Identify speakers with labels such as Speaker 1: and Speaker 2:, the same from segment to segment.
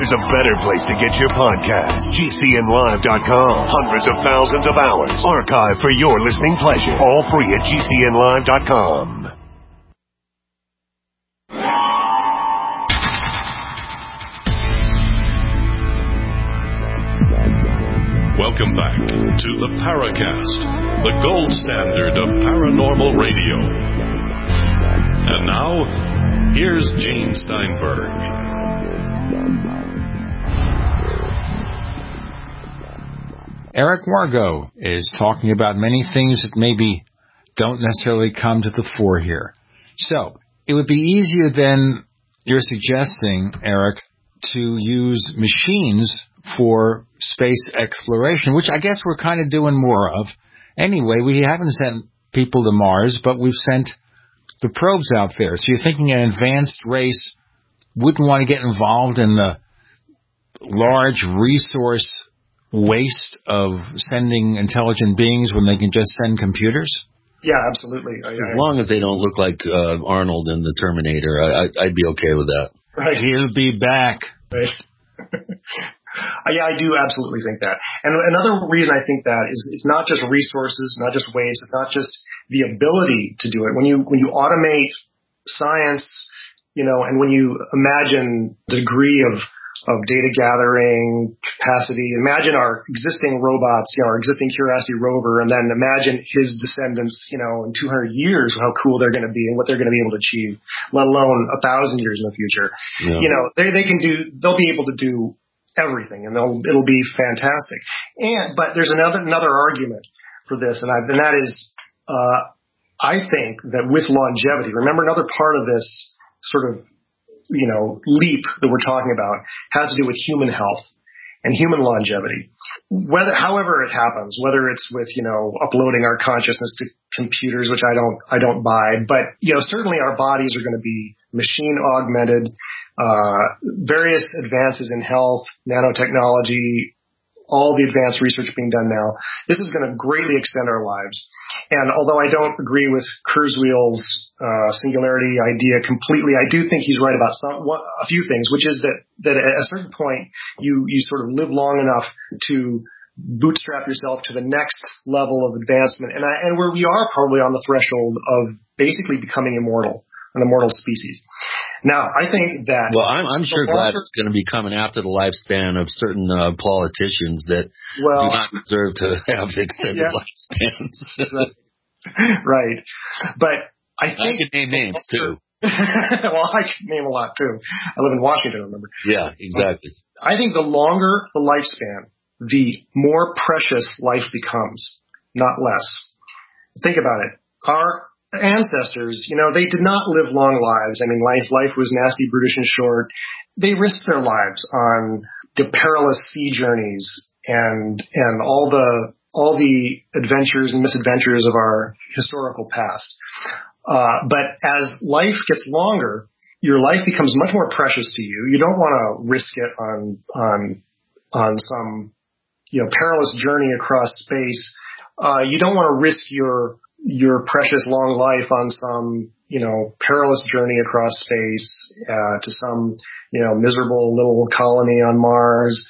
Speaker 1: there's a better place to get your podcast. GCNlive.com. Hundreds of thousands of hours archived for your listening pleasure. All free at GCNlive.com.
Speaker 2: Welcome back to the Paracast, the gold standard of paranormal radio. And now, here's Gene Steinberg.
Speaker 3: Eric Wargo is talking about many things that maybe don't necessarily come to the fore here. So, it would be easier than you're suggesting, Eric, to use machines for space exploration, which I guess we're kind of doing more of. Anyway, we haven't sent people to Mars, but we've sent the probes out there. So you're thinking an advanced race wouldn't want to get involved in the large resource waste of sending intelligent beings when they can just send computers?
Speaker 4: Yeah, absolutely.
Speaker 5: As long as they don't look like Arnold in the Terminator, I'd be okay with that.
Speaker 4: Right.
Speaker 3: He'll be back.
Speaker 4: Right. Yeah, I do absolutely think that. And another reason I think that is it's not just resources, not just waste, it's not just the ability to do it. When you automate science, and when you imagine the degree of data gathering capacity, imagine our existing robots, our existing Curiosity rover, and then imagine his descendants, in 200 years, how cool they're going to be and what they're going to be able to achieve, let alone 1,000 years in the future. Yeah. They'll be able to do everything, and it'll be fantastic. But there's another argument for this, and that is, I think that with longevity, remember another part of this sort of, leap that we're talking about has to do with human health and human longevity. However it happens, whether it's with, uploading our consciousness to computers, which I don't buy, but, certainly our bodies are going to be machine augmented. Various advances in health, nanotechnology, all the advanced research being done now. This is going to greatly extend our lives. And although I don't agree with Kurzweil's singularity idea completely, I do think he's right about a few things, which is that at a certain point you sort of live long enough to bootstrap yourself to the next level of advancement, and where we are probably on the threshold of basically becoming immortal, an immortal species. Now, I think that... Well,
Speaker 5: I'm sure glad it's going to be coming after the lifespan of certain politicians that do not deserve to have extended lifespans.
Speaker 4: Right. But I think...
Speaker 5: I could name names, too.
Speaker 4: Well, I could name a lot, too. I live in Washington, remember?
Speaker 5: Yeah, exactly.
Speaker 4: I think the longer the lifespan, the more precious life becomes, not less. Think about it. Our ancestors, they did not live long lives. I mean, life was nasty, brutish, and short. They risked their lives on the perilous sea journeys and all the adventures and misadventures of our historical past. But as life gets longer, your life becomes much more precious to you. You don't want to risk it on some perilous journey across space. You don't want to risk your precious long life on some, perilous journey across space, to some, miserable little colony on Mars.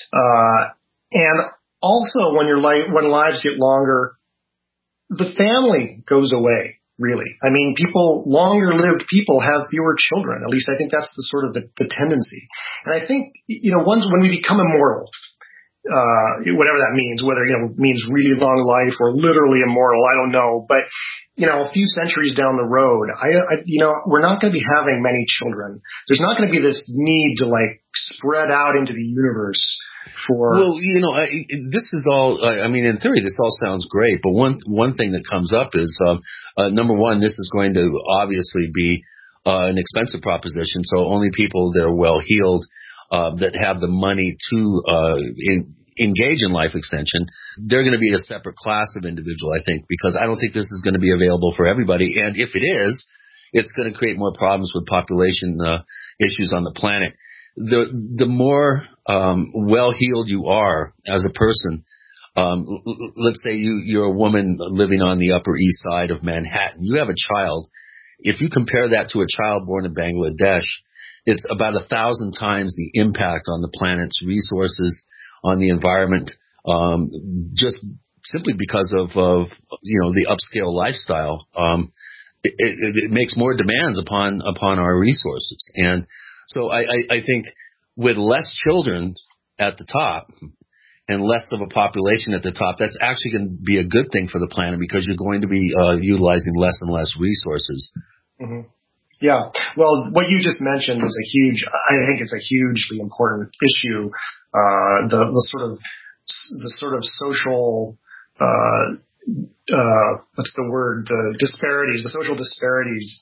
Speaker 4: And also when lives get longer, the family goes away, really. I mean, longer lived people have fewer children. At least I think that's the sort of the tendency. And I think, when we become immortal, whatever that means, whether, means really long life or literally immortal, I don't know. But, a few centuries down the road, we're not going to be having many children. There's not going to be this need to spread out into the universe for. Well,
Speaker 5: this is all, in theory, this all sounds great. But one thing that comes up is, number one, this is going to obviously be an expensive proposition. So only people that are well healed, that have the money to engage in life extension, they're going to be a separate class of individual, I think, because I don't think this is going to be available for everybody. And if it is, it's going to create more problems with population issues on the planet. The more well-heeled you are as a person, let's say you're a woman living on the Upper East Side of Manhattan, you have a child. If you compare that to a child born in Bangladesh, it's about 1,000 times the impact on the planet's resources, on the environment, just simply because of the upscale lifestyle. It makes more demands upon our resources. And so I think with less children at the top and less of a population at the top, that's actually going to be a good thing for the planet because you're going to be utilizing less and less resources.
Speaker 4: Mm-hmm. Yeah. Well, what you just mentioned is I think it's a hugely important issue. The sort of social, what's the word? The social disparities,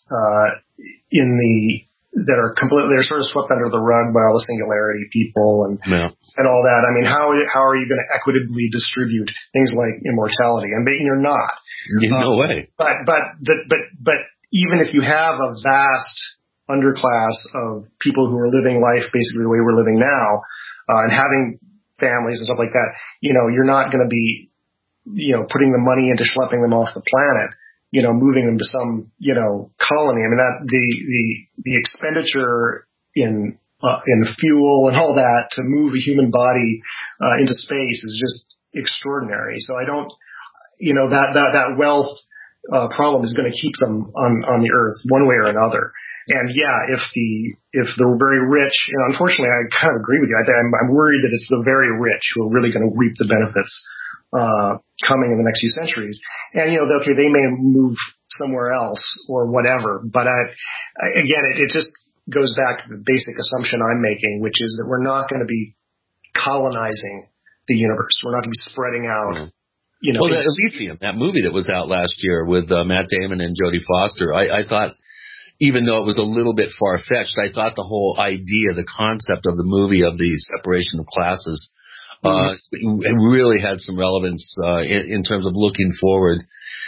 Speaker 4: that are completely, they're sort of swept under the rug by all the singularity people and all that. I mean, how are you going to equitably distribute things like immortality? And you're not.
Speaker 5: No way.
Speaker 4: But even if you have a vast underclass of people who are living life basically the way we're living now, and having families and stuff like that, you're not going to be, putting the money into schlepping them off the planet, moving them to some, colony. I mean, that the expenditure in fuel and all that to move a human body, into space is just extraordinary. So I don't, that wealth, problem is going to keep them on the earth one way or another. And yeah, if the very rich, unfortunately, I kind of agree with you. I'm worried that it's the very rich who are really going to reap the benefits coming in the next few centuries. And they may move somewhere else or whatever. But again, it just goes back to the basic assumption I'm making, which is that we're not going to be colonizing the universe. We're not going to be spreading out.
Speaker 5: Well, Elysium, that movie that was out last year with Matt Damon and Jodie Foster, I thought, even though it was a little bit far-fetched, I thought the whole idea, the concept of the movie of the separation of classes, it really had some relevance in terms of looking forward.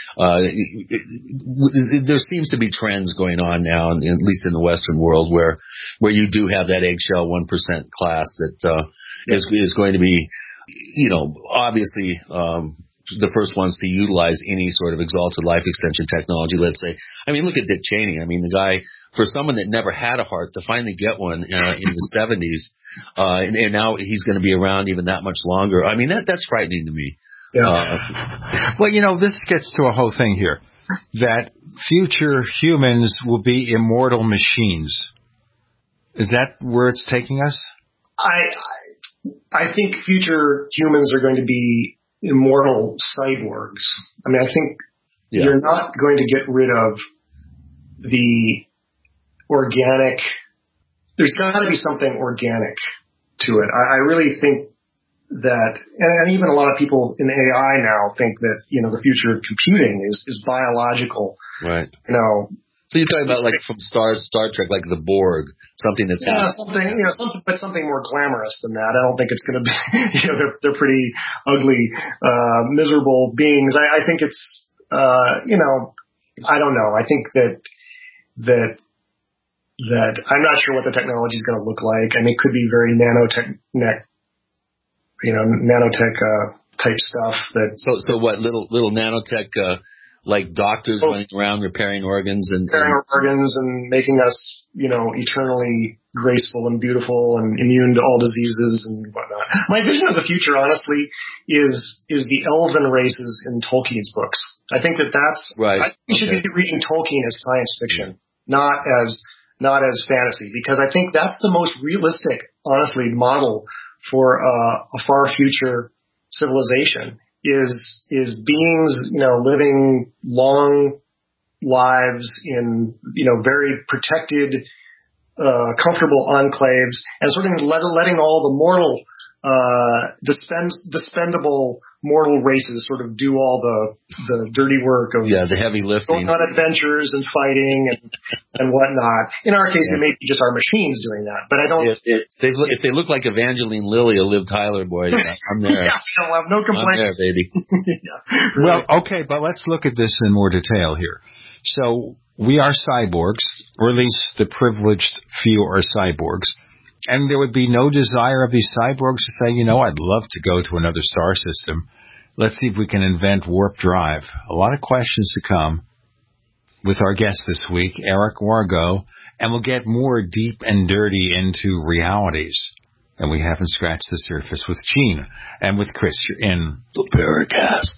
Speaker 5: There seems to be trends going on now, at least in the Western world, where you do have that eggshell 1% class that is going to be, obviously the first ones to utilize any sort of exalted life extension technology, let's say. I mean, look at Dick Cheney. I mean, the guy, for someone that never had a heart, to finally get one in the 70s, and now he's going to be around even that much longer. I mean, that's frightening to me.
Speaker 4: Yeah.
Speaker 3: Well, this gets to a whole thing here, that future humans will be immortal machines. Is that where it's taking us?
Speaker 4: I think future humans are going to be immortal cyborgs. I mean, I think you're not going to get rid of the organic. There's got to be something organic to it. I really think that, and even a lot of people in AI now think that, the future of computing is biological.
Speaker 5: Right.
Speaker 4: So
Speaker 5: you're talking about like from Star Trek, like the Borg, something that's
Speaker 4: something more glamorous than that. I don't think it's going to be. They're pretty ugly, miserable beings. I think it's, I don't know. I think that I'm not sure what the technology is going to look like. I mean, it could be very nanotech type stuff.
Speaker 5: So what little nanotech. Like doctors running around repairing organs and
Speaker 4: making us, eternally graceful and beautiful and immune to all diseases and whatnot. My vision of the future, honestly, is the elven races in Tolkien's books. I think that's
Speaker 5: right.
Speaker 4: I think we should be reading Tolkien as science fiction, not as fantasy, because I think that's the most realistic, honestly, model for a far future civilization. Is beings, living long lives in, very protected, comfortable enclaves, and sort of letting all the mortal, dispendable mortal races sort of do all the dirty work of
Speaker 5: the heavy lifting,
Speaker 4: going on adventures and fighting and whatnot. In our case, it may be just our machines doing that, but I don't.
Speaker 5: If they look like Evangeline Lilly or Liv Tyler, boys, I'm there.
Speaker 4: I'll have no complaints.
Speaker 5: I'm there, baby.
Speaker 4: Really.
Speaker 3: Well, okay, but let's look at this in more detail here. So we are cyborgs, or at least the privileged few are cyborgs. And there would be no desire of these cyborgs to say, I'd love to go to another star system. Let's see if we can invent warp drive. A lot of questions to come. with our guest this week, Eric Wargo, and we'll get more deep and dirty into realities. And we haven't scratched the surface with Gene and with Chris. You're in the Paracast.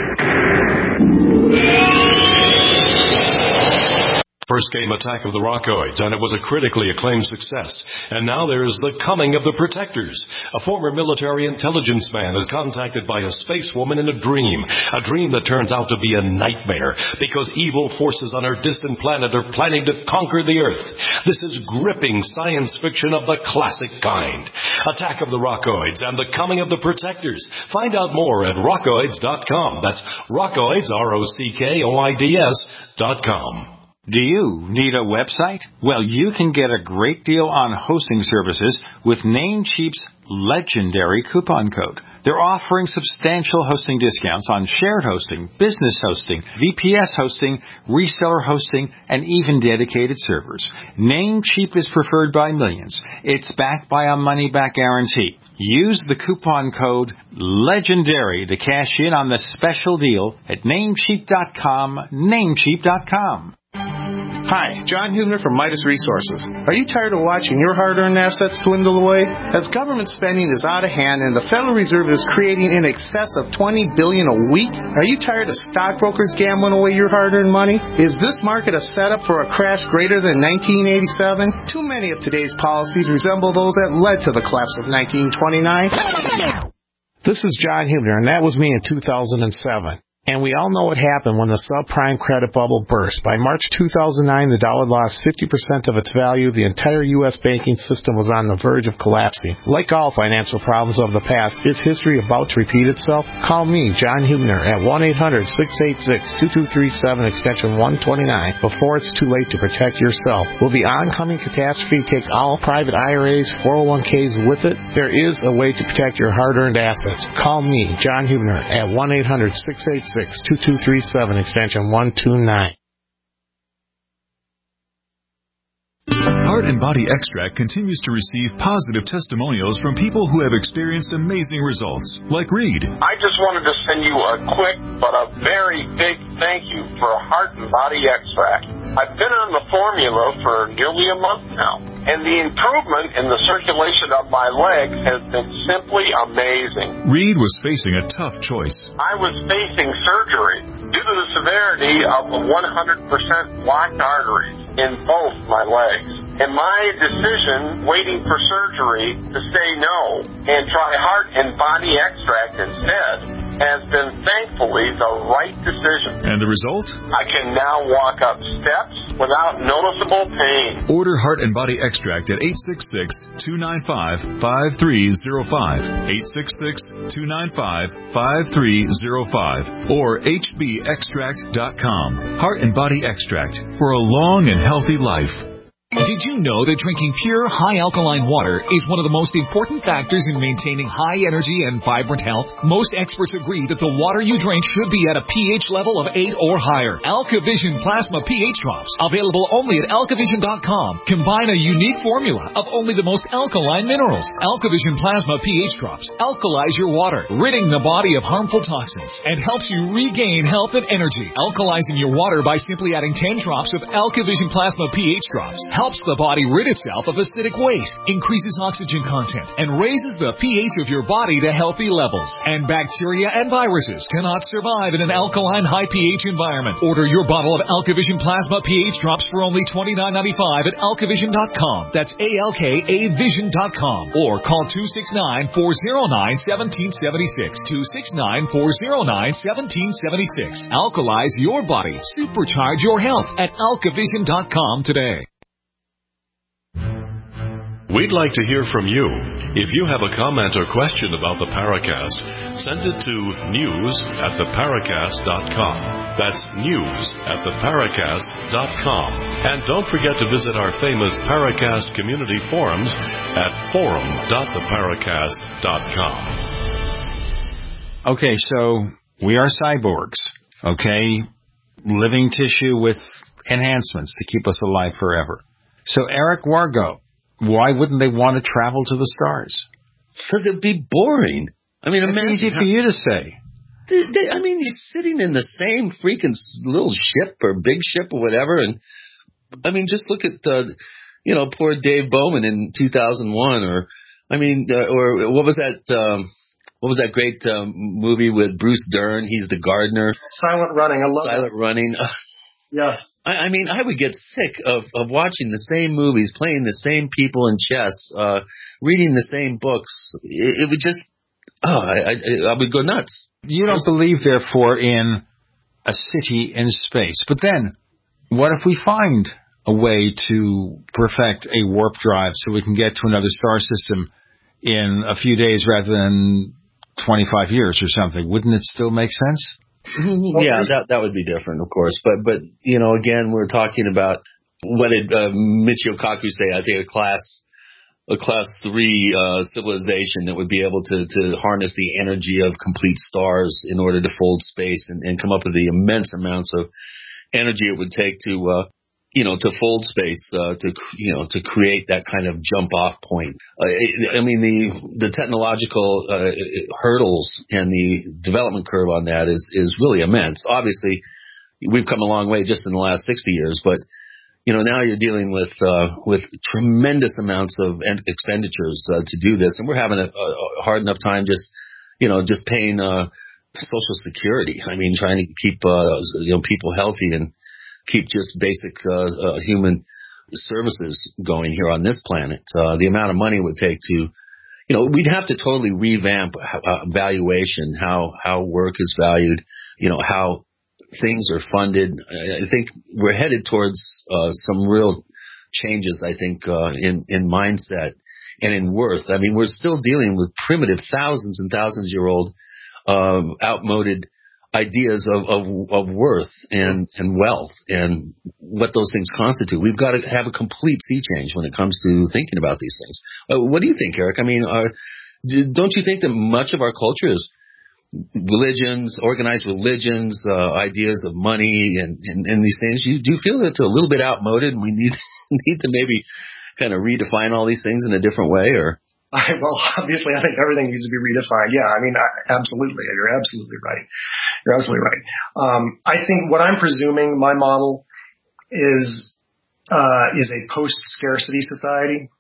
Speaker 2: First came Attack of the Rockoids, and it was a critically acclaimed success. And now there is The Coming of the Protectors. A former military intelligence man is contacted by a space woman in a dream that turns out to be a nightmare because evil forces on her distant planet are planning to conquer the Earth. This is gripping science fiction of the classic kind. Attack of the Rockoids and The Coming of the Protectors. Find out more at rockoids.com. That's Rockoids, ROCKOIDS.com.
Speaker 3: Do you need a website? Well, you can get a great deal on hosting services with Namecheap's legendary coupon code. They're offering substantial hosting discounts on shared hosting, business hosting, VPS hosting, reseller hosting, and even dedicated servers. Namecheap is preferred by millions. It's backed by a money-back guarantee. Use the coupon code LEGENDARY to cash in on the special deal at Namecheap.com, Namecheap.com.
Speaker 6: Hi, John Hubner from Midas Resources. Are you tired of watching your hard-earned assets dwindle away? As government spending is out of hand and the Federal Reserve is creating in excess of $20 billion a week, are you tired of stockbrokers gambling away your hard-earned money? Is this market a setup for a crash greater than 1987? Too many of today's policies resemble those that led to the collapse of 1929. This is John Hubner, and that was me in 2007. And we all know what happened when the subprime credit bubble burst. By March 2009, the dollar lost 50% of its value. The entire U.S. banking system was on the verge of collapsing. Like all financial problems of the past, is history about to repeat itself? Call me, John Hubner, at 1-800-686-2237, extension 129, before it's too late to protect yourself. Will the oncoming catastrophe take all private IRAs, 401ks with it? There is a way to protect your hard-earned assets. Call me, John Hubner, at 1-800-686-2237, extension 129.
Speaker 7: Heart and Body Extract continues to receive positive testimonials from people who have experienced amazing results, like Reed.
Speaker 8: I just wanted to send you a quick but a very big thank you for Heart and Body Extract. I've been on the formula for nearly a month now, and the improvement in the circulation of my legs has been simply amazing.
Speaker 7: Reed was facing a tough choice.
Speaker 8: I was facing surgery due to the severity of 100% blocked arteries in both my legs. And my decision, waiting for surgery, to say no and try Heart and Body Extract instead, has been thankfully the right decision.
Speaker 7: And the result?
Speaker 8: I can now walk up steps without noticeable pain.
Speaker 7: Order Heart and Body Extract at 866-295-5305, 866-295-5305, or hbextract.com. Heart and Body Extract for a long and healthy life.
Speaker 9: Did you know that drinking pure, high-alkaline water is one of the most important factors in maintaining high energy and vibrant health? Most experts agree that the water you drink should be at a pH level of 8 or higher. AlkaVision Plasma pH Drops, available only at alkavision.com, combine a unique formula of only the most alkaline minerals. AlkaVision Plasma pH Drops alkalize your water, ridding the body of harmful toxins, and helps you regain health and energy. Alkalizing your water by simply adding 10 drops of AlkaVision Plasma pH Drops helps the body rid itself of acidic waste, increases oxygen content, and raises the pH of your body to healthy levels. And bacteria and viruses cannot survive in an alkaline high pH environment. Order your bottle of AlkaVision Plasma pH Drops for only $29.95 at alkavision.com. That's ALKAvision.com. Or call 269-409-1776. 269-409-1776. Alkalize your body. Supercharge your health at alkavision.com today.
Speaker 2: We'd like to hear from you. If you have a comment or question about the Paracast, send it to news@theparacast.com. That's news@theparacast.com. And don't forget to visit our famous Paracast community forums at forum.theparacast.com.
Speaker 3: Okay, so we are cyborgs, okay? Living tissue with enhancements to keep us alive forever. So Eric Wargo, why wouldn't they want to travel to the stars?
Speaker 5: Because it'd be boring. I mean,
Speaker 3: it's easy for you to say.
Speaker 5: I mean, you're sitting in the same freaking little ship or big ship or whatever, and I mean, just look at poor Dave Bowman in 2001, or what was that? What was that great movie with Bruce Dern? He's the gardener.
Speaker 4: Silent Running. I love
Speaker 5: Silent Running.
Speaker 4: Yeah.
Speaker 5: I mean, I would get sick of watching the same movies, playing the same people in chess, reading the same books. It would just, I would go nuts.
Speaker 3: You don't believe, therefore, in a city in space. But then, what if we find a way to perfect a warp drive so we can get to another star system in a few days rather than 25 years or something? Wouldn't it still make sense?
Speaker 5: Yeah, that would be different, of course. But again, we're talking about, what did Michio Kaku say? I think a class 3 civilization that would be able to harness the energy of complete stars in order to fold space and come up with the immense amounts of energy it would take to fold space, to create that kind of jump off point. I mean, the technological hurdles and the development curve on that is really immense. Obviously, we've come a long way just in the last 60 years, but now you're dealing with tremendous amounts of expenditures to do this, and we're having a hard enough time just paying Social Security. I mean, trying to keep people healthy and keep just basic human services going here on this planet. The amount of money it would take to, we'd have to totally revamp valuation, how work is valued, how things are funded. I think we're headed towards some real changes, I think, in mindset and in worth. I mean, we're still dealing with primitive, thousands and thousands year old, outmoded ideas of worth and wealth and what those things constitute. We've got to have a complete sea change when it comes to thinking about these things. What do you think, Eric? I mean, don't you think that much of our culture is religions, organized religions, ideas of money and these things? Do you feel that they're a little bit outmoded and we need to maybe kind of redefine all these things in a different way? Or
Speaker 4: well, obviously, I think everything needs to be redefined. Yeah, I mean, absolutely. You're absolutely right. You're absolutely right. I think what I'm presuming, my model is a post-scarcity society.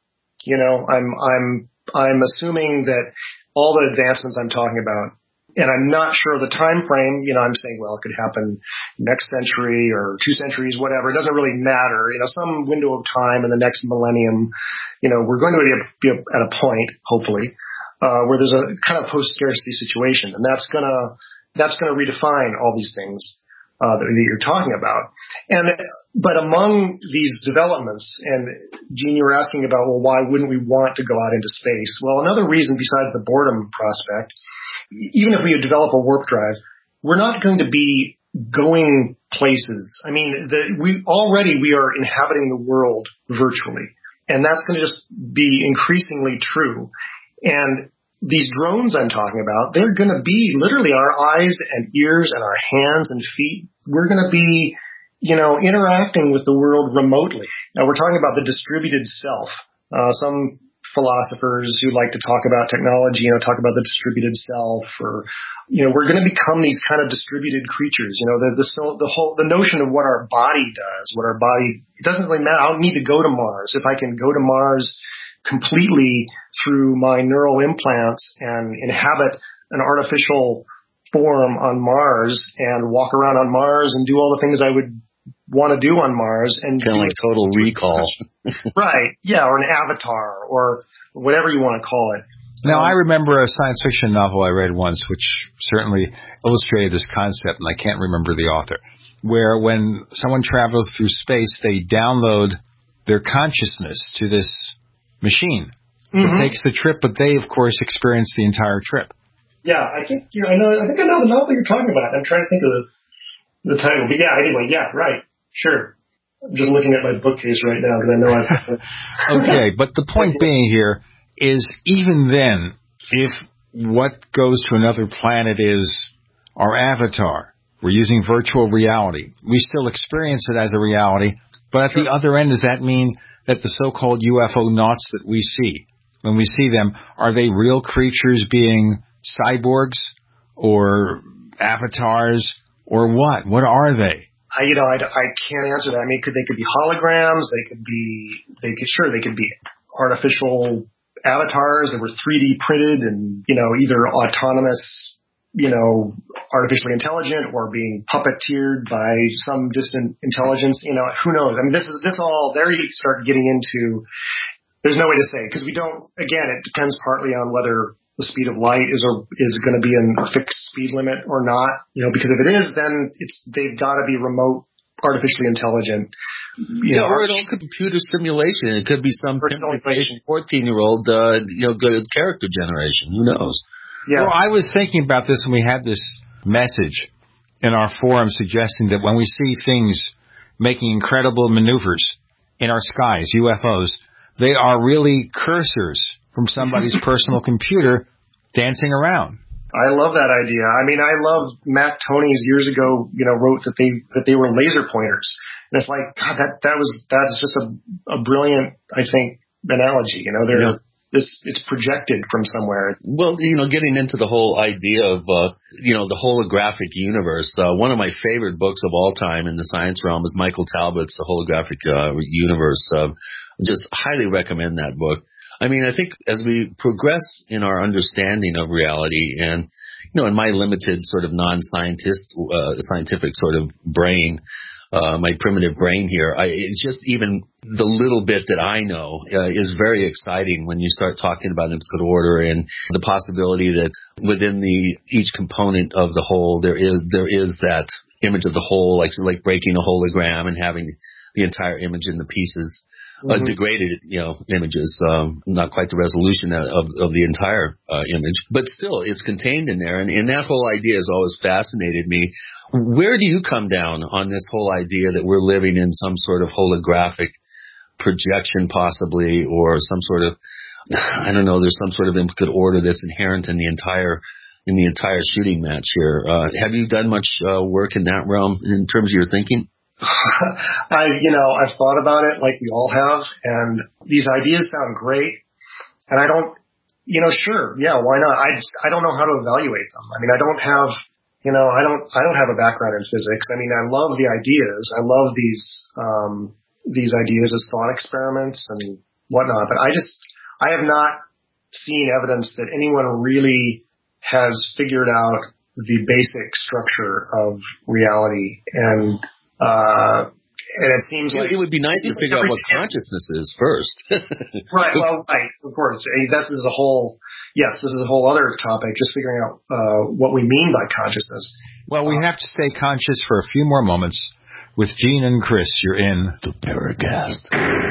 Speaker 4: I'm assuming that all the advancements I'm talking about, and I'm not sure of the time frame. I'm saying, well, it could happen next century or 2 centuries, whatever. It doesn't really matter. Some window of time in the next millennium, we're going to be at a point, hopefully, where there's a kind of post-scarcity situation, and that's gonna redefine all these things that you're talking about. But among these developments, and Gene, you were asking about, well, why wouldn't we want to go out into space? Well, another reason besides the boredom prospect, even if we develop a warp drive, we're not going to be going places. I mean, we are inhabiting the world virtually, and that's going to just be increasingly true. And these drones I'm talking about, they're going to be literally our eyes and ears and our hands and feet. We're going to be, interacting with the world remotely. Now, we're talking about the distributed self. Some philosophers who like to talk about technology, talk about the distributed self, or, we're going to become these kind of distributed creatures. The notion of what our body does, it doesn't really matter. I don't need to go to Mars. If I can go to Mars completely through my neural implants and inhabit an artificial form on Mars and walk around on Mars and do all the things I would want to do on Mars, and
Speaker 5: kind of like Total Recall.
Speaker 4: Right. Yeah. Or an avatar or whatever you want to call it.
Speaker 3: Now, I remember a science fiction novel I read once, which certainly illustrated this concept, and I can't remember the author, where when someone travels through space, they download their consciousness to this machine. It takes the trip, but they, of course, experience the entire trip.
Speaker 4: Yeah, I think I know the novel you're talking about. I'm trying to think of the title, but yeah, anyway, yeah, right, sure. I'm just looking at my bookcase right now because I know I've...
Speaker 3: Okay, but the point being here is, even then, if what goes to another planet is our avatar, we're using virtual reality, we still experience it as a reality, but at the other end, does that mean that the so-called UFO naughts that we see, when we see them, are they real creatures being cyborgs or avatars, or what? What are they?
Speaker 4: I can't answer that. I mean, they could be holograms. They could be artificial avatars that were 3D printed and, either autonomous, artificially intelligent or being puppeteered by some distant intelligence. Who knows? I mean, this all, there you start getting into, there's no way to say, because it depends partly on whether the speed of light is going to be in a fixed speed limit or not, because if it is, then they've got to be remote, artificially intelligent.
Speaker 5: Or it all could be computer simulation. It could be some 14-year-old, good as character generation. Who knows?
Speaker 3: Yeah. Well, I was thinking about this when we had this message in our forum suggesting that when we see things making incredible maneuvers in our skies, UFOs, they are really cursors from somebody's personal computer dancing around.
Speaker 4: I love that idea. I mean, I love Matt Tony's years ago, wrote that they were laser pointers. And it's like, God, that's just a brilliant, I think, analogy. It's projected from somewhere.
Speaker 5: Well, getting into the whole idea of, the holographic universe, one of my favorite books of all time in the science realm is Michael Talbot's The Holographic Universe. Just highly recommend that book. I mean, I think as we progress in our understanding of reality and, in my limited sort of scientific sort of brain, my primitive brain here, it's just even the little bit that I know is very exciting when you start talking about input order and the possibility that within each component of the whole there is that image of the whole, like breaking a hologram and having the entire image in the pieces. Degraded, images, not quite the resolution of the entire image, but still it's contained in there. And that whole idea has always fascinated me. Where do you come down on this whole idea that we're living in some sort of holographic projection possibly, or some sort of, I don't know, there's some sort of input order that's inherent in the entire shooting match here. Have you done much work in that realm in terms of your thinking?
Speaker 4: I've thought about it like we all have, and these ideas sound great, and I don't, sure, yeah, why not? I don't know how to evaluate them. I mean, I don't have a background in physics. I mean, I love the ideas. I love these ideas as thought experiments and whatnot, but I have not seen evidence that anyone really has figured out the basic structure of reality, and it seems like
Speaker 5: it would be nice to figure out what consciousness is first.
Speaker 4: Right. Well, right. Of course. This is a whole other topic, just figuring out what we mean by consciousness.
Speaker 3: Well, we have to stay conscious for a few more moments. With Gene and Chris, you're in the Paracast.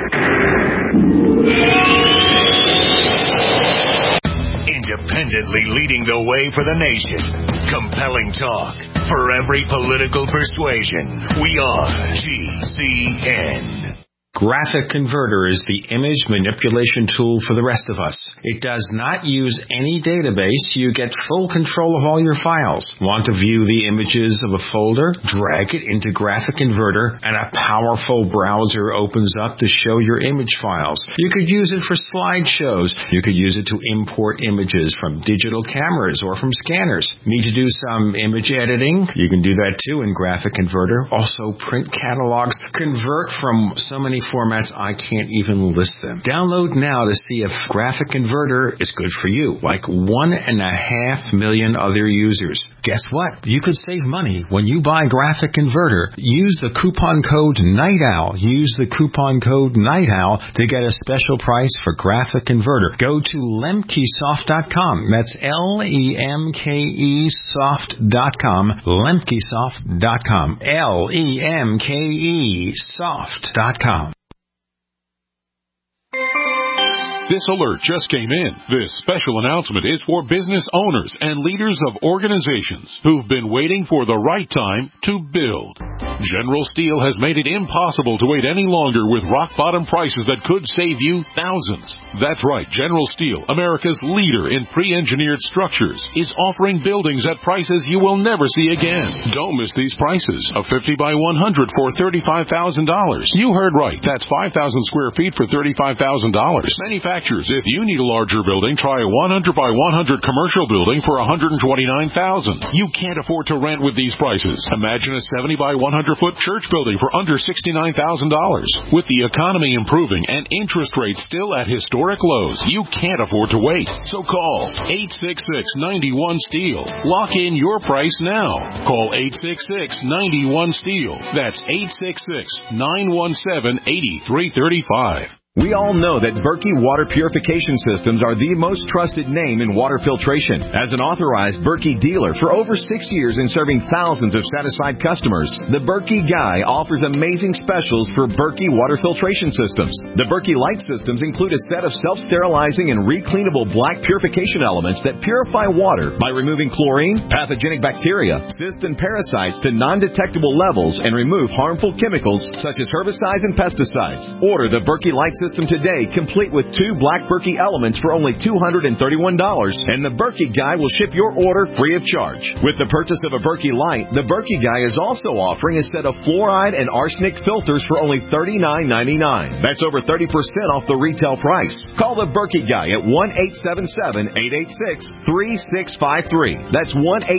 Speaker 1: Independently leading the way for the nation. Compelling talk for every political persuasion. We are GCN.
Speaker 3: Graphic Converter is the image manipulation tool for the rest of us. It does not use any database. You get full control of all your files. Want to view the images of a folder? Drag it into Graphic Converter and a powerful browser opens up to show your image files. You could use it for slideshows. You could use it to import images from digital cameras or from scanners. Need to do some image editing? You can do that too in Graphic Converter. Also print catalogs. Convert from so many formats I can't even list them. Download now to see if Graphic Converter is good for you, like 1.5 million other users. Guess what? You could save money when you buy Graphic Converter. Use the coupon code NIGHTOWL. Use the coupon code NIGHTOWL to get a special price for Graphic Converter. Go to lemkesoft.com. That's LEMKE soft.com. lemkesoft.com. LEMKE soft.com.
Speaker 10: This alert just came in. This special announcement is for business owners and leaders of organizations who've been waiting for the right time to build. General Steel has made it impossible to wait any longer with rock-bottom prices that could save you thousands. That's right, General Steel, America's leader in pre-engineered structures, is offering buildings at prices you will never see again. Don't miss these prices. A 50 by 100 for $35,000. You heard right. That's 5,000 square feet for $35,000. Manufacturers, if you need a larger building, try a 100 by 100 commercial building for $129,000. You can't afford to rent with these prices. Imagine a 70 by 100-foot church building for under $69,000. With the economy improving and interest rates still at historic lows, you can't afford to wait. So call 866-91-STEEL. Lock in your price now. Call 866-91-STEEL. That's 866-917-8335.
Speaker 11: We all know that Berkey Water Purification Systems are the most trusted name in water filtration. As an authorized Berkey dealer for over 6 years and serving thousands of satisfied customers, the Berkey Guy offers amazing specials for Berkey water filtration systems. The Berkey Light systems include a set of self-sterilizing and recleanable black purification elements that purify water by removing chlorine, pathogenic bacteria, cysts, and parasites to non-detectable levels and remove harmful chemicals such as herbicides and pesticides. Order the Berkey Light system today, complete with 2 black Berkey elements for only $231, and the Berkey Guy will ship your order free of charge. With the purchase of a Berkey Light, the Berkey Guy is also offering a set of fluoride and arsenic filters for only $39.99. That's over 30% off the retail price. Call the Berkey Guy at 1-877-886-3653. That's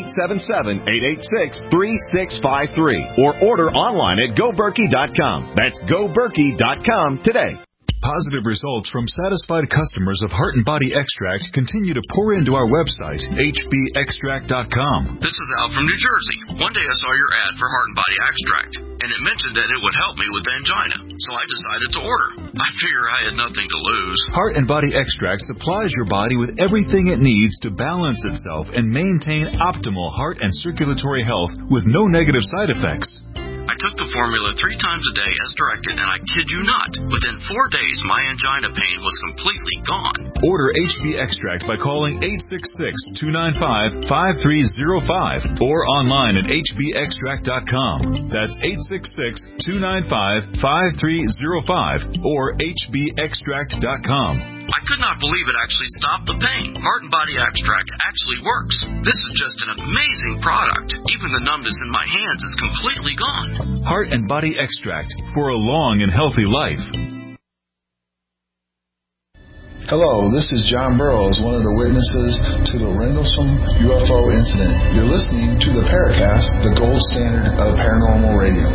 Speaker 11: 1-877-886-3653. Or order online at GoBerkey.com. That's GoBerkey.com today.
Speaker 7: Positive results from satisfied customers of Heart and Body Extract continue to pour into our website, hbextract.com.
Speaker 12: This is Al from New Jersey. One day I saw your ad for Heart and Body Extract, and it mentioned that it would help me with angina, so I decided to order. I figure I had nothing to lose.
Speaker 7: Heart and Body Extract supplies your body with everything it needs to balance itself and maintain optimal heart and circulatory health with no negative side effects.
Speaker 12: I took the formula 3 times a day as directed, and I kid you not, within 4 days my angina pain was completely gone.
Speaker 7: Order HB Extract by calling 866-295-5305 or online at hbextract.com. That's 866-295-5305 or hbextract.com.
Speaker 12: I could not believe it actually stopped the pain. Heart and Body Extract actually works. This is just an amazing product. Even the numbness in my hands is completely gone.
Speaker 7: Heart and Body Extract for a long and healthy life.
Speaker 13: Hello, this is John Burroughs, one of the witnesses to the Rendlesham UFO incident. You're listening to the Paracast, the gold standard of paranormal radio.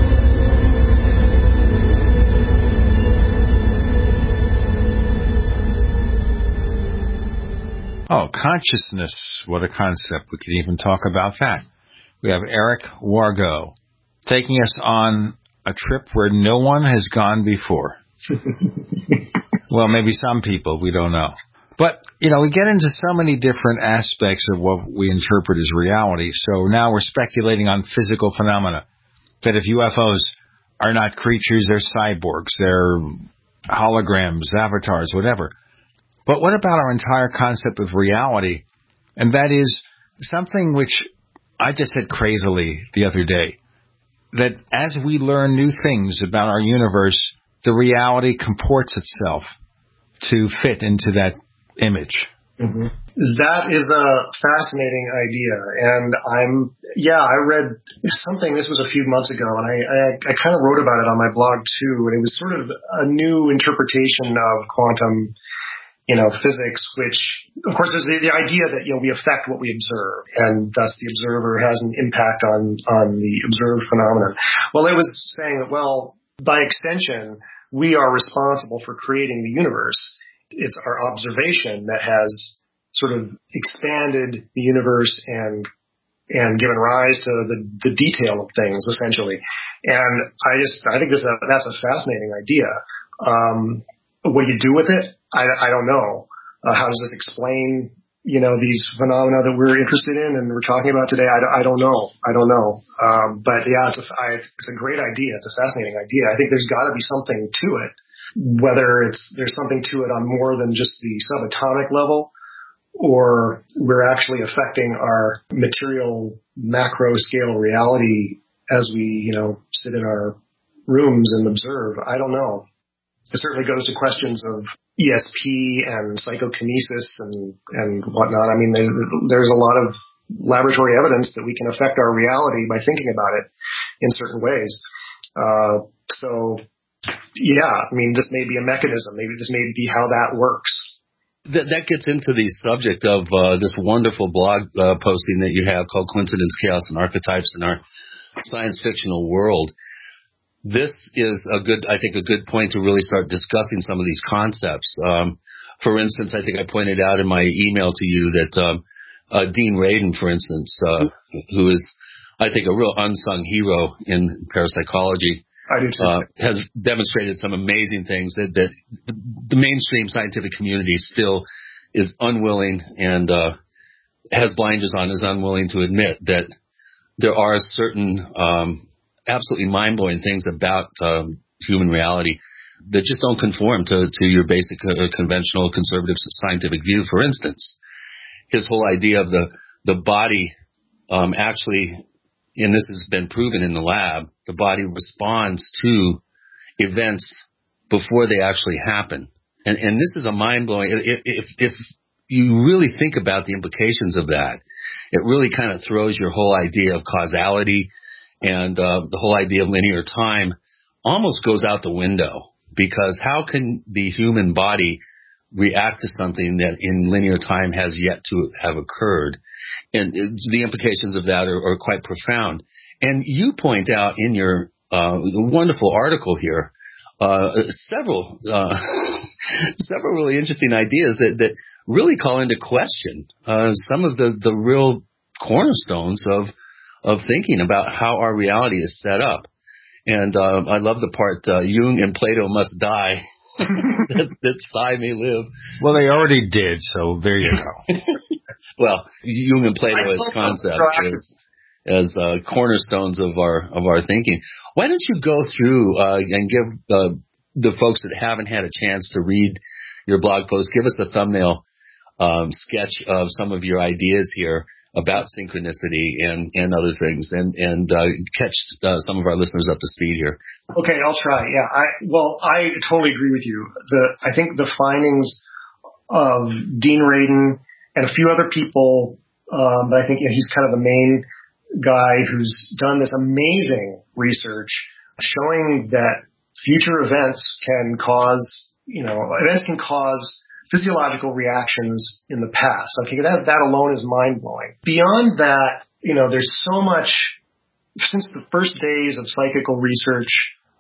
Speaker 3: Oh, consciousness. What a concept. We can even talk about that. We have Eric Wargo taking us on a trip where no one has gone before. Well, maybe some people. We don't know. But, we get into so many different aspects of what we interpret as reality. So now we're speculating on physical phenomena. That if UFOs are not creatures, they're cyborgs, they're holograms, avatars, whatever. But what about our entire concept of reality? And that is something which I just said crazily the other day, that as we learn new things about our universe, the reality comports itself to fit into that image.
Speaker 4: Mm-hmm. That is a fascinating idea. And I read something, this was a few months ago, and I kind of wrote about it on my blog too, and it was sort of a new interpretation of quantum physics, which, of course, is the idea that, we affect what we observe, and thus the observer has an impact on the observed phenomenon. Well, it was saying that, by extension, we are responsible for creating the universe. It's our observation that has sort of expanded the universe and given rise to the detail of things, essentially. And I think that's a fascinating idea. What you do with it, I don't know. How does this explain, these phenomena that we're interested in and we're talking about today? I don't know. But yeah, it's a great idea. It's a fascinating idea. I think there's got to be something to it, whether there's something to it on more than just the subatomic level, or we're actually affecting our material macro scale reality as we, sit in our rooms and observe. I don't know. It certainly goes to questions of ESP and psychokinesis and whatnot. I mean, there's a lot of laboratory evidence that we can affect our reality by thinking about it in certain ways. This may be a mechanism. Maybe this may be how that works.
Speaker 5: That gets into the subject of this wonderful blog posting that you have called Coincidence, Chaos, and Archetypes in Our Science Fictional World. This is a good point to really start discussing some of these concepts. For instance, I think I pointed out in my email to you that Dean Radin, for instance, who is, I think, a real unsung hero in parapsychology,
Speaker 4: I do too.
Speaker 5: has demonstrated some amazing things that the mainstream scientific community still is unwilling and has blinders on, is unwilling to admit that there are certain absolutely mind-blowing things about human reality that just don't conform to your basic conventional conservative scientific view. For instance, his whole idea of the body actually, and this has been proven in the lab, the body responds to events before they actually happen. And this is a mind-blowing, if you really think about the implications of that, it really kind of throws your whole idea of causality and the whole idea of linear time almost goes out the window, because how can the human body react to something that in linear time has yet to have occurred? And the implications of that are quite profound. And you point out in your wonderful article here several really interesting ideas that really call into question some of the real cornerstones of thinking about how our reality is set up. And I love the part Jung and Plato must die that psi may live.
Speaker 3: Well, they already did, so there you go.
Speaker 5: Well, Jung and Plato as concepts, as cornerstones of our thinking. Why don't you go through and give the folks that haven't had a chance to read your blog post, give us a thumbnail sketch of some of your ideas here about synchronicity and other things, and catch some of our listeners up to speed here.
Speaker 4: Okay, I'll try. Yeah, I totally agree with you. I think the findings of Dean Radin and a few other people, but I think he's kind of the main guy who's done this amazing research showing that future events can cause physiological reactions in the past. Okay, that alone is mind-blowing. Beyond that, there's so much, since the first days of psychical research,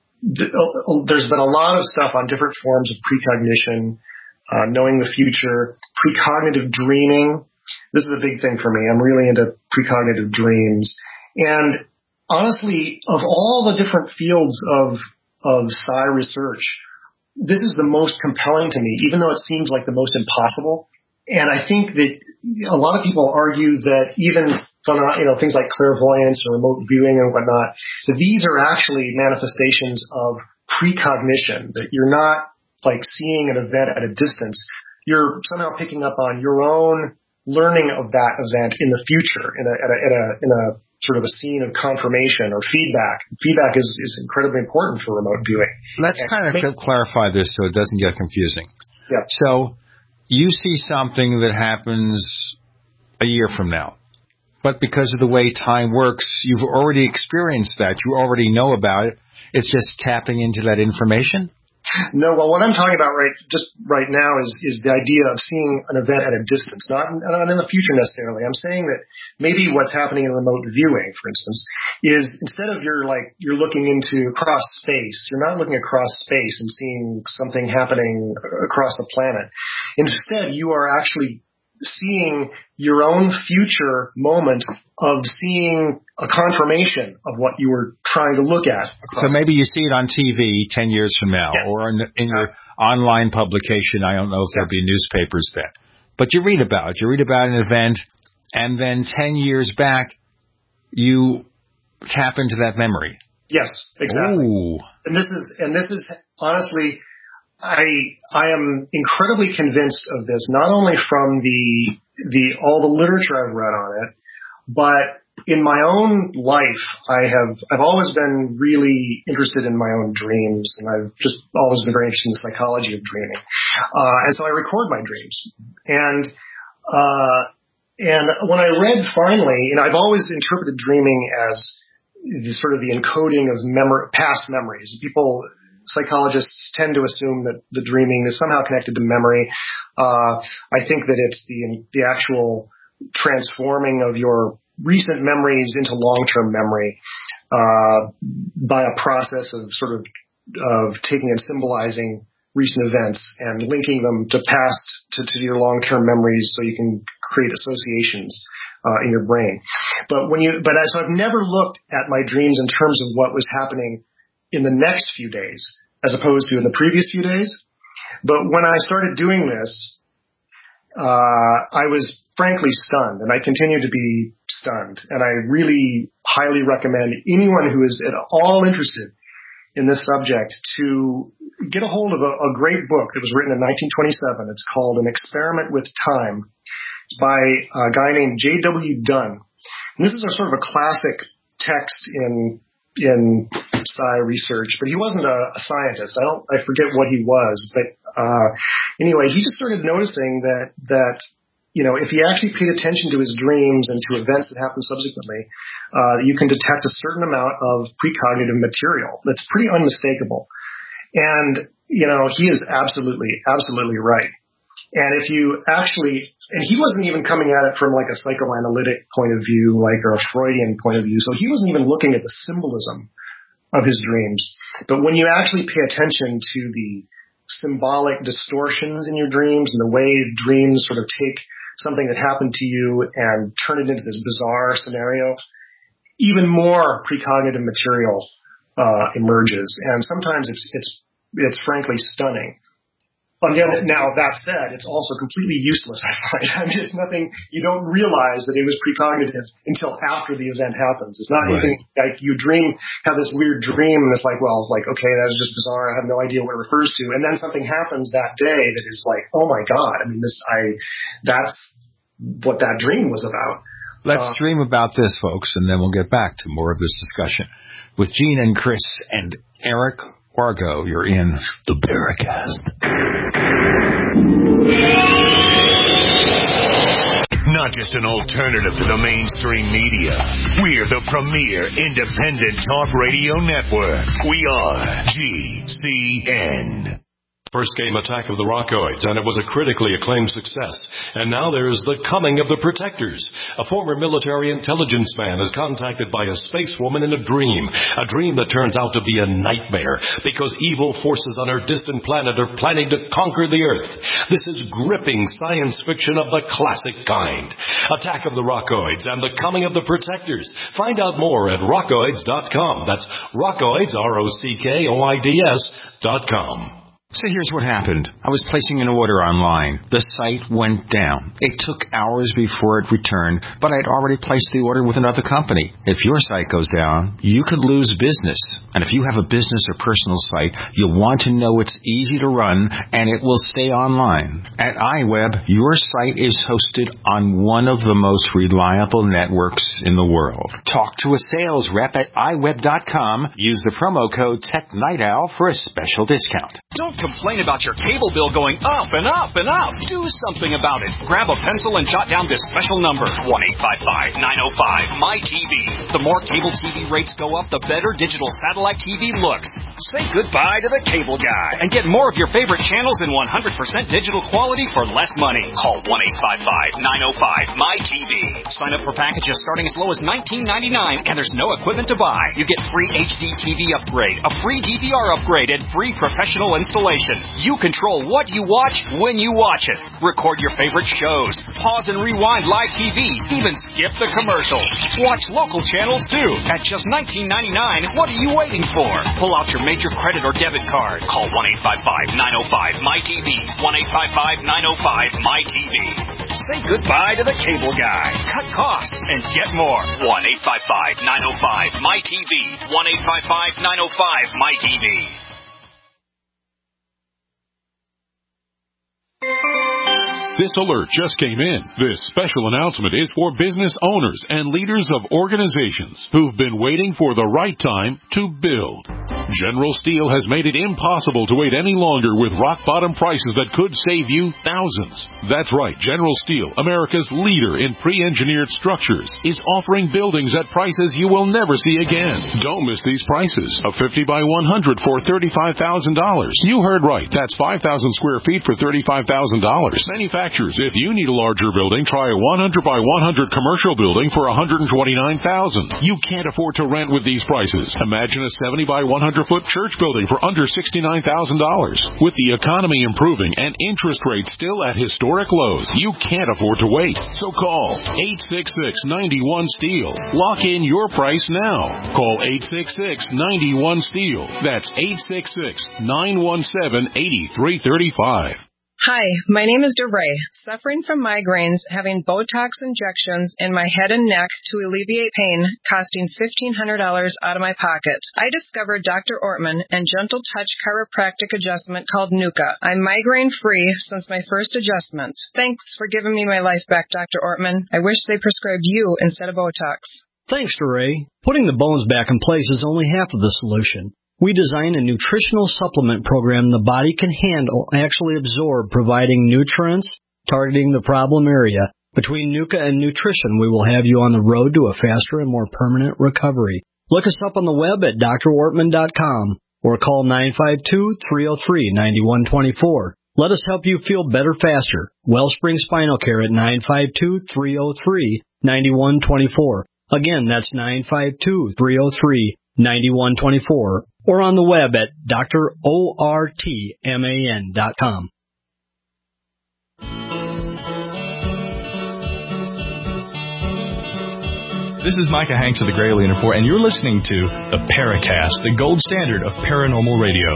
Speaker 4: there's been a lot of stuff on different forms of precognition, knowing the future, precognitive dreaming. This is a big thing for me. I'm really into precognitive dreams. And honestly, of all the different fields of psi research, this is the most compelling to me, even though it seems like the most impossible. And I think that a lot of people argue that even things like clairvoyance or remote viewing and whatnot, that these are actually manifestations of precognition, that you're not like seeing an event at a distance. You're somehow picking up on your own learning of that event in the future, in a sort of a scene of confirmation or feedback. Feedback is incredibly important for remote viewing.
Speaker 3: Let's kind of clarify this so it doesn't get confusing.
Speaker 4: Yeah.
Speaker 3: So you see something that happens a year from now, but because of the way time works, you've already experienced that. You already know about it. It's just tapping into that information?
Speaker 4: No, well, what I'm talking about right now is the idea of seeing an event at a distance, not in the future necessarily. I'm saying that maybe what's happening in remote viewing, for instance, is instead of you're looking into across space, you're not looking across space and seeing something happening across the planet. Instead, you are actually seeing your own future moment of seeing a confirmation of what you were trying to look at.
Speaker 3: So maybe you see it on TV 10 years from now,
Speaker 4: yes,
Speaker 3: or in your online publication. I don't know if there'll be newspapers then. But you read about it. You read about an event, and then 10 years back, you tap into that memory.
Speaker 4: Yes, exactly.
Speaker 3: Ooh.
Speaker 4: And this is honestly, I am incredibly convinced of this, not only from all the literature I've read on it, but in my own life, I've always been really interested in my own dreams, and I've just always been very interested in the psychology of dreaming. And so I record my dreams. And when I read finally, I've always interpreted dreaming as sort of the encoding of past memories. Psychologists tend to assume that the dreaming is somehow connected to memory. I think that it's the actual transforming of your recent memories into long-term memory by a process of sort of taking and symbolizing recent events and linking them to past to your long-term memories, so you can create associations in your brain. So I've never looked at my dreams in terms of what was happening in the next few days as opposed to in the previous few days. But when I started doing this, I was frankly stunned, and I continue to be stunned. And I really highly recommend anyone who is at all interested in this subject to get a hold of a great book that was written in 1927. It's called An Experiment with Time. It's by a guy named J.W. Dunn. And this is a sort of a classic text in psi research, but he wasn't a scientist. I forget what he was, but anyway, he just started noticing that if he actually paid attention to his dreams and to events that happened subsequently, you can detect a certain amount of precognitive material that's pretty unmistakable. And he is absolutely right. And if you actually, and he wasn't even coming at it from like a psychoanalytic point of view, or a Freudian point of view. So he wasn't even looking at the symbolism of his dreams. But when you actually pay attention to the symbolic distortions in your dreams and the way dreams sort of take something that happened to you and turn it into this bizarre scenario, even more precognitive material emerges. And sometimes it's frankly stunning. Now, that said, it's also completely useless, I find. I mean, it's nothing, you don't realize that it was precognitive until after the event happens. It's not anything like you have this weird dream, and it's like, okay, that was just bizarre. I have no idea what it refers to. And then something happens that day that is like, oh my God. I mean, that's what that dream was about.
Speaker 3: Let's dream about this, folks, and then we'll get back to more of this discussion with Gene and Chris and Eric Wargo. You're in the Paracast.
Speaker 1: Not just an alternative to the mainstream media. We're the premier independent talk radio network. We are GCN.
Speaker 2: First game Attack of the Rockoids, and it was a critically acclaimed success. And now there's the coming of the Protectors. A former military intelligence man is contacted by a space woman in a dream that turns out to be a nightmare because evil forces on her distant planet are planning to conquer the Earth. This is gripping science fiction of the classic kind. Attack of the Rockoids and the coming of the Protectors. Find out more at rockoids.com. That's Rockoids, ROCKOIDS.com.
Speaker 3: So here's what happened. I was placing an order online. The site went down. It took hours before it returned, but I'd already placed the order with another company. If your site goes down, you could lose business. And if you have a business or personal site, you'll want to know it's easy to run and it will stay online. At iWeb, your site is hosted on one of the most reliable networks in the world. Talk to a sales rep at iWeb.com. Use the promo code TechNightOwl for a special discount.
Speaker 14: Don't complain about your cable bill going up and up and up. Do something about it. Grab a pencil and jot down this special number, 1-855-905-MY-TV. The more cable TV rates go up, the better digital satellite TV looks. Say goodbye to the cable guy and get more of your favorite channels in 100% digital quality for less money. Call 1-855-905-MY-TV. Sign up for packages starting as low as $19.99, and there's no equipment to buy. You get free HD TV upgrade, a free DVR upgrade, and free professional installation. You control what you watch when you watch it. Record your favorite shows. Pause and rewind live TV. Even skip the commercials. Watch local channels too. At just $19.99, what are you waiting for? Pull out your major credit or debit card. Call 1-855-905-MY-TV. 1-855-905-MY-TV. Say goodbye to the cable guy. Cut costs and get more. 1-855-905-MY-TV. 1-855-905-MY-TV.
Speaker 10: This alert just came in. This special announcement is for business owners and leaders of organizations who've been waiting for the right time to build. General Steel has made it impossible to wait any longer with rock-bottom prices that could save you thousands. That's right. General Steel, America's leader in pre-engineered structures, is offering buildings at prices you will never see again. Don't miss these prices. A 50 by 100 for $35,000. You heard right. That's 5,000 square feet for $35,000. Manufacturers, if you need a larger building, try a 100 by 100 commercial building for $129,000. You can't afford to rent with these prices. Imagine a 70 by 100 foot church building for under $69,000. With the economy improving and interest rates still at historic lows, you can't afford to wait. So call 866-91-STEEL. Lock in your price now. Call 866-91-STEEL. That's 866-917-8335.
Speaker 15: Hi, my name is DeRay. Suffering from migraines, having Botox injections in my head and neck to alleviate pain, costing $1,500 out of my pocket. I discovered Dr. Ortman and Gentle Touch chiropractic adjustment called Nuka. I'm migraine-free since my first adjustment. Thanks for giving me my life back, Dr. Ortman. I wish they prescribed you instead of Botox.
Speaker 16: Thanks, DeRay. Putting the bones back in place is only half of the solution. We design a nutritional supplement program the body can handle, actually absorb, providing nutrients, targeting the problem area. Between Nuka and nutrition, we will have you on the road to a faster and more permanent recovery. Look us up on the web at drortman.com or call 952-303-9124. Let us help you feel better faster. Wellspring Spinal Care at 952-303-9124. Again, that's 952-303-9124. Or on the web at drortman.com.
Speaker 17: This is Micah Hanks of the Gray Alien Report, and you're listening to the Paracast, the gold standard of paranormal radio.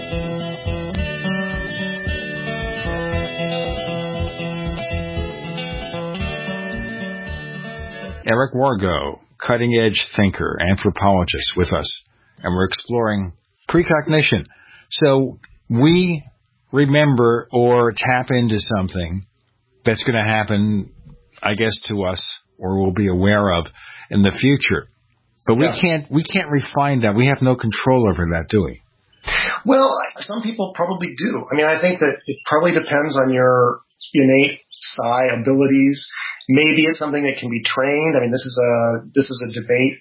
Speaker 3: Eric Wargo, cutting-edge thinker, anthropologist with us. And we're exploring precognition. So we remember or tap into something that's going to happen, I guess, to us or we'll be aware of in the future. But we can't refine that. We have no control over that, do we?
Speaker 4: Well, some people probably do. I mean, I think that it probably depends on your innate psi abilities. Maybe it's something that can be trained. I mean, this is a debate.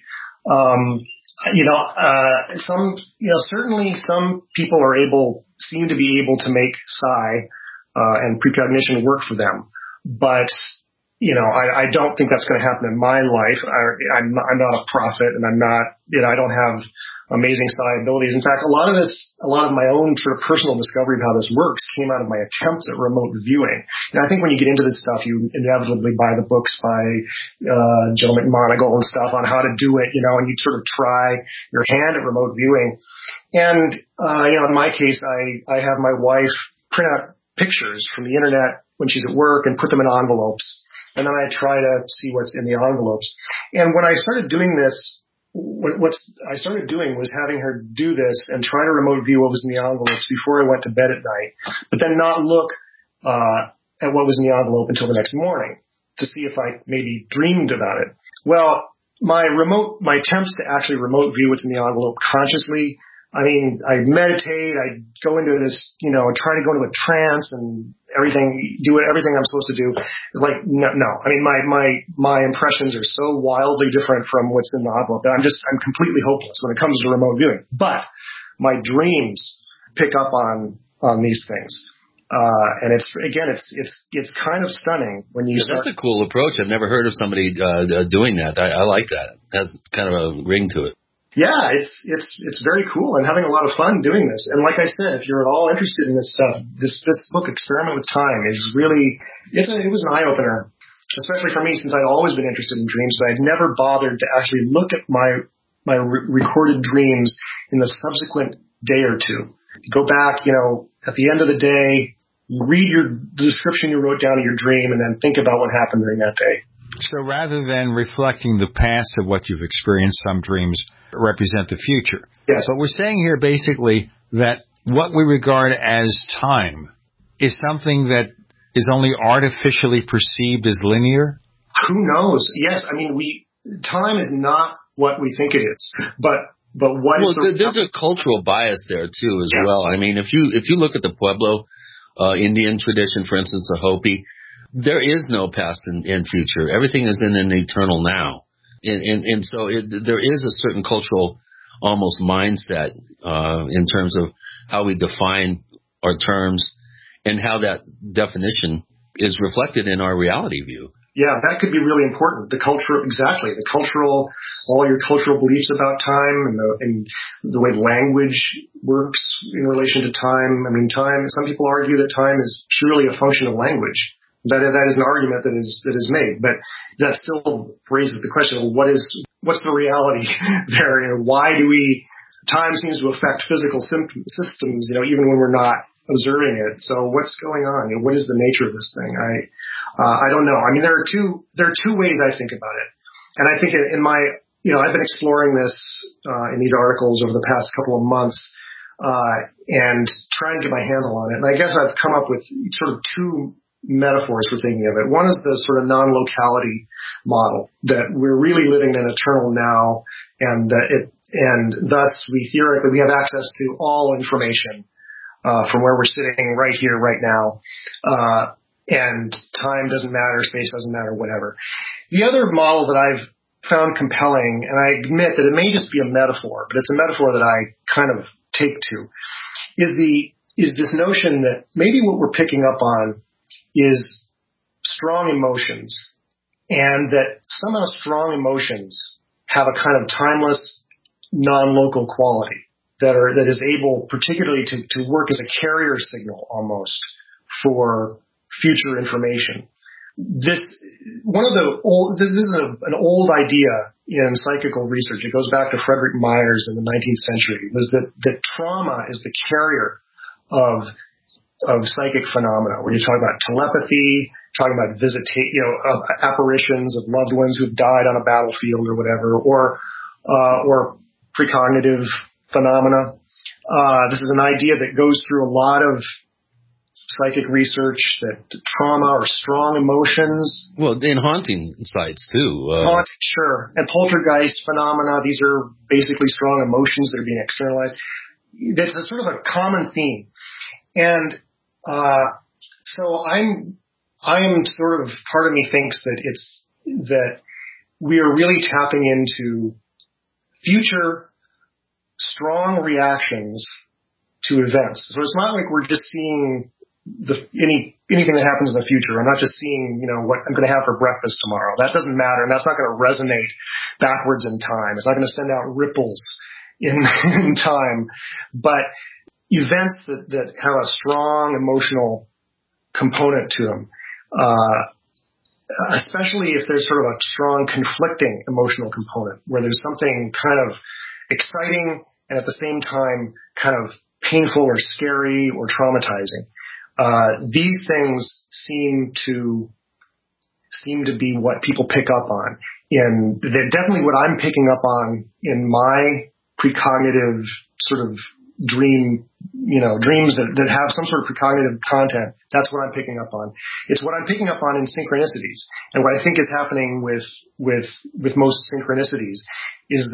Speaker 4: Certainly some people seem to be able to make psi and precognition work for them. But, I don't think that's going to happen in my life. I'm not a prophet, and I'm not, I don't have amazing psi abilities. In fact, a lot of my own sort of personal discovery of how this works came out of my attempts at remote viewing. And I think when you get into this stuff, you inevitably buy the books by Jill McMonagle and stuff on how to do it, and you sort of try your hand at remote viewing. And, in my case, I have my wife print out pictures from the internet when she's at work and put them in envelopes. And then I try to see what's in the envelopes. And when I started doing this, what I started doing was having her do this and try to remote view what was in the envelopes before I went to bed at night, but then not look at what was in the envelope until the next morning to see if I maybe dreamed about it. Well, my attempts to actually remote view what's in the envelope consciously, I mean, I meditate, I go into this, try to go into a trance and do everything I'm supposed to do. It's like, no. I mean, my impressions are so wildly different from what's in the envelope that I'm completely hopeless when it comes to remote viewing. But my dreams pick up on these things. And it's kind of stunning when you start.
Speaker 5: That's a cool approach. I've never heard of somebody doing that. I like that. It has kind of a ring to it.
Speaker 4: Yeah, it's very cool and having a lot of fun doing this. And like I said, if you're at all interested in this stuff, this book, Experiment with Time, is really, it was an eye-opener, especially for me since I'd always been interested in dreams, but I'd never bothered to actually look at my recorded dreams in the subsequent day or two. Go back, at the end of the day, read the description you wrote down of your dream and then think about what happened during that day.
Speaker 3: So rather than reflecting the past of what you've experienced, some dreams represent the future.
Speaker 4: Yes.
Speaker 3: But we're saying here basically that what we regard as time is something that is only artificially perceived as linear?
Speaker 4: Who knows? Yes, I mean, time is not what we think it is, but what?
Speaker 5: Well, there's a cultural bias there too, as well. I mean, if you look at the Pueblo Indian tradition, for instance, the Hopi, there is no past and future. Everything is in an eternal now, and so there is a certain cultural almost mindset in terms of how we define our terms and how that definition is reflected in our reality view.
Speaker 4: Yeah, that could be really important. All your cultural beliefs about time and the way language works in relation to time. I mean, time, some people argue that time is purely a function of language. That is an argument that is made, but that still raises the question of what's the reality there? You know, time seems to affect physical systems, you know, even when we're not observing it. So what's going on? You know, what is the nature of this thing? I don't know. I mean, there are two ways I think about it. And I think I've been exploring this, in these articles over the past couple of months, and trying to get my handle on it. And I guess I've come up with sort of two metaphors for thinking of it. One is the sort of non-locality model, that we're really living in an eternal now, and thus we have access to all information, from where we're sitting right here, right now. And time doesn't matter, space doesn't matter, whatever. The other model that I've found compelling, and I admit that it may just be a metaphor, but it's a metaphor that I kind of take to, is this notion that maybe what we're picking up on is strong emotions, and that somehow strong emotions have a kind of timeless, non-local quality that is able particularly to work as a carrier signal almost for future information. This is an old idea in psychical research. It goes back to Frederick Myers in the 19th century. Was that trauma is the carrier of psychic phenomena. When you talk about telepathy, talking about apparitions of loved ones who've died on a battlefield or whatever, or precognitive phenomena. This is an idea that goes through a lot of psychic research, that trauma or strong emotions.
Speaker 5: Well, in haunting sites too.
Speaker 4: Sure. And poltergeist phenomena, these are basically strong emotions that are being externalized. That's a sort of a common theme. And so I'm sort of, part of me thinks that we are really tapping into future strong reactions to events. So it's not like we're just seeing anything that happens in the future. I'm not just seeing, what I'm going to have for breakfast tomorrow. That doesn't matter, and that's not going to resonate backwards in time. It's not going to send out ripples in time. But events that have a strong emotional component to them, especially if there's sort of a strong conflicting emotional component, where there's something kind of exciting and at the same time kind of painful or scary or traumatizing. These things seem to be what people pick up on. And definitely what I'm picking up on in my precognitive sort of dreams that have some sort of precognitive content. That's what I'm picking up on. It's what I'm picking up on in synchronicities. And what I think is happening with most synchronicities is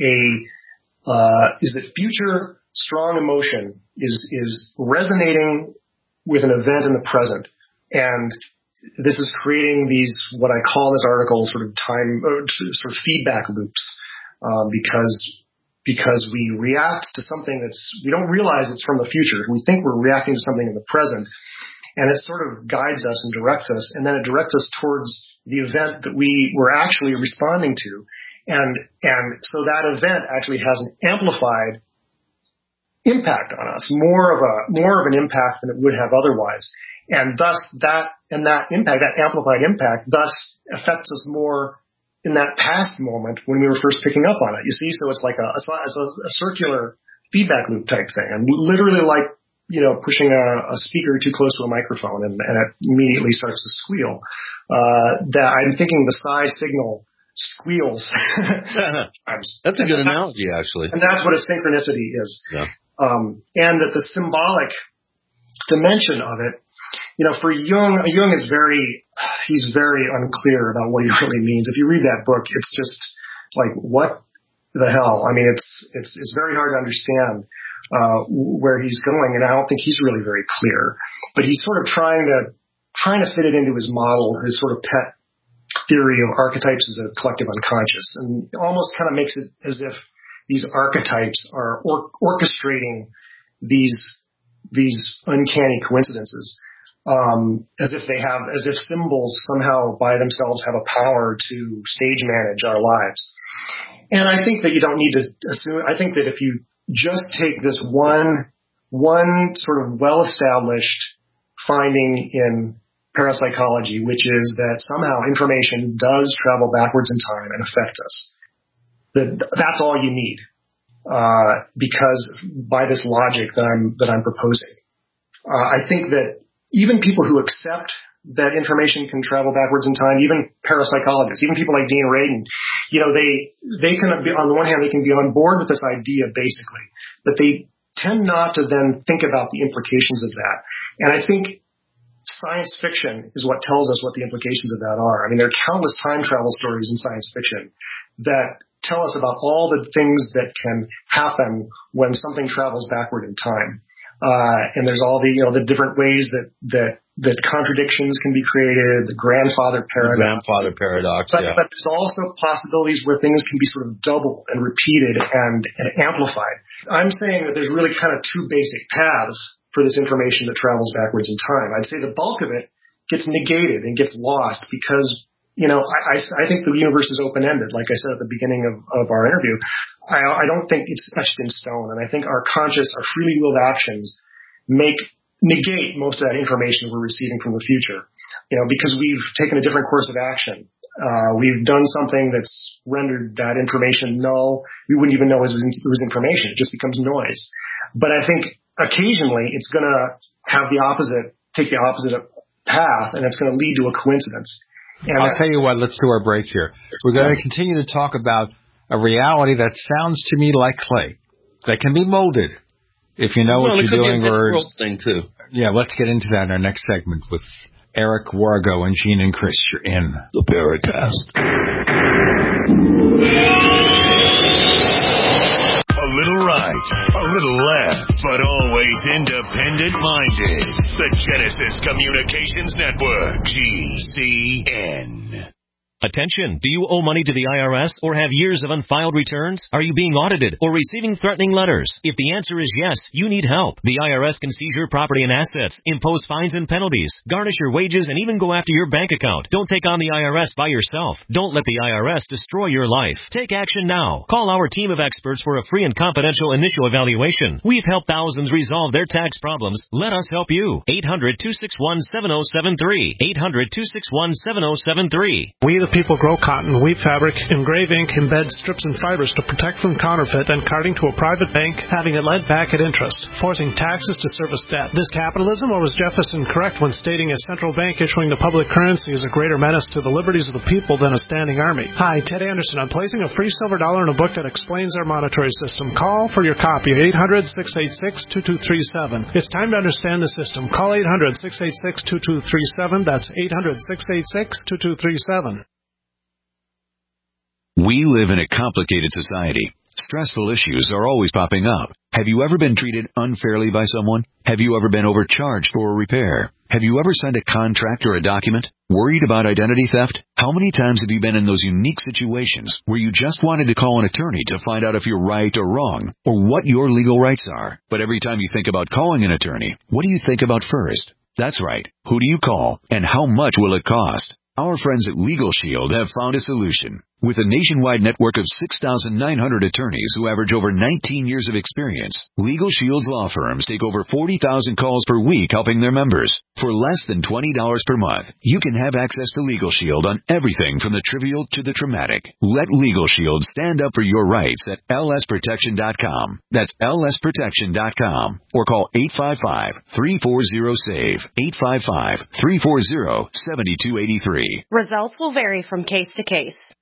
Speaker 4: that future strong emotion is resonating with an event in the present. And this is creating these, what I call in this article, sort of feedback loops, because we react to something we don't realize it's from the future. We think we're reacting to something in the present, and it sort of guides us and directs us, and then it directs us towards the event that we were actually responding to. And so that event actually has an amplified impact on us, more of an impact than it would have otherwise. And thus that amplified impact, thus affects us more in that past moment when we were first picking up on it. You see, so it's like a circular feedback loop type thing. And literally like, pushing a speaker too close to a microphone and it immediately starts to squeal. That I'm thinking the psi signal squeals.
Speaker 5: That's a good analogy, actually.
Speaker 4: And that's what a synchronicity is. Yeah. And that the symbolic dimension of it for Jung is he's very unclear about what he really means. If you read that book, it's just like, what the hell? I mean, it's very hard to understand where he's going, and I don't think he's really very clear. But he's sort of trying to fit it into his model, his sort of pet theory of archetypes of the collective unconscious, and almost kind of makes it as if these archetypes are orchestrating these uncanny coincidences. As if symbols somehow by themselves have a power to stage manage our lives. And I think that you don't need to assume, I think that if you just take this one sort of well-established finding in parapsychology, which is that somehow information does travel backwards in time and affect us, that's all you need, because by this logic that I'm proposing. I think that even people who accept that information can travel backwards in time, even parapsychologists, even people like Dean Radin, they can be, on the one hand, they can be on board with this idea basically, but they tend not to then think about the implications of that. And I think science fiction is what tells us what the implications of that are. I mean, there are countless time travel stories in science fiction that tell us about all the things that can happen when something travels backward in time. And there's all the different ways that contradictions can be created, the grandfather paradox. But there's also possibilities where things can be sort of doubled and repeated and amplified. I'm saying that there's really kind of two basic paths for this information that travels backwards in time. I'd say the bulk of it gets negated and gets lost because, I think the universe is open-ended, like I said at the beginning of our interview. I don't think it's etched in stone, and I think our freely willed actions negate most of that information we're receiving from the future, because we've taken a different course of action. We've done something that's rendered that information null. We wouldn't even know it was information. It just becomes noise. But I think occasionally it's going to take the opposite path, and it's going to lead to a coincidence. And
Speaker 3: I'll tell you what, let's do our break here. We're going to continue to talk about a reality that sounds to me like clay, that can be molded if you know what you're doing.
Speaker 5: Or world thing too.
Speaker 3: Yeah, let's get into that in our next segment with Eric Wargo and Gene and Chris. You're in the Paracast.
Speaker 1: A little right, a little left, but always independent-minded. The Genesis Communications Network, GCN.
Speaker 18: Attention, do you owe money to the IRS or have years of unfiled returns? Are you being audited or receiving threatening letters? If the answer is yes, you need help. The IRS can seize your property and assets, impose fines and penalties, garnish your wages, and even go after your bank account. Don't take on the IRS by yourself. Don't let the IRS destroy your life. Take action now. Call our team of experts for a free and confidential initial evaluation. We've helped thousands resolve their tax problems. Let us help you. 800-261-7073. 800-261-7073.
Speaker 19: We the people grow cotton, weave fabric, engrave ink, embed strips and fibers to protect from counterfeit and carting to a private bank, having it led back at interest, forcing taxes to service debt. This capitalism, or was Jefferson correct when stating a central bank issuing the public currency is a greater menace to the liberties of the people than a standing army? Hi, Ted Anderson. I'm placing a free silver dollar in a book that explains our monetary system. Call for your copy at 800-686-2237. It's time to understand the system. Call 800-686-2237. That's 800-686-2237.
Speaker 20: We live in a complicated society. Stressful issues are always popping up. Have you ever been treated unfairly by someone? Have you ever been overcharged for a repair? Have you ever signed a contract or a document? Worried about identity theft? How many times have you been in those unique situations where you just wanted to call an attorney to find out if you're right or wrong, or what your legal rights are? But every time you think about calling an attorney, what do you think about first? That's right. Who do you call, and how much will it cost? Our friends at Legal Shield have found a solution. With a nationwide network of 6,900 attorneys who average over 19 years of experience, Legal Shield's law firms take over 40,000 calls per week helping their members. For less than $20 per month, you can have access to Legal Shield on everything from the trivial to the traumatic. Let Legal Shield stand up for your rights at lsprotection.com. That's lsprotection.com. Or call 855-340-SAVE. 855-340-7283.
Speaker 21: Results will vary from case to case.